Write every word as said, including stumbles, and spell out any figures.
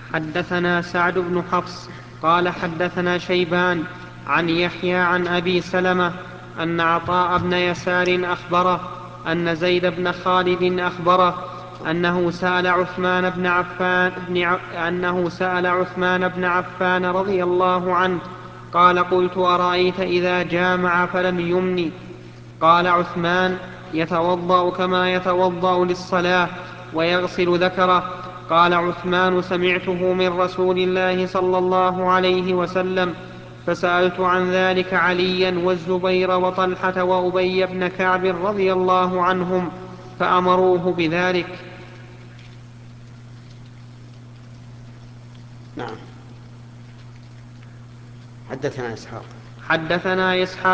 حدثنا سعد بن حفص قال حدثنا شيبان عن يحيى عن أبي سلمة أن عطاء بن يسار أخبره أن زيد بن خالد أخبره أنه سأل عثمان بن عفان, بن ع... أنه سأل عثمان بن عفان رضي الله عنه قال قلت أرأيت إذا جامع فلم يمن؟ قال عثمان يتوضأ كما يتوضأ للصلاة ويغسل ذكره. قال عثمان سمعته من رسول الله صلى الله عليه وسلم، فسألت عن ذلك عليا والزبير وطلحة وأبي بن كعب رضي الله عنهم فأمروه بذلك. نعم. حدثنا إسحاق حدثنا إسحاق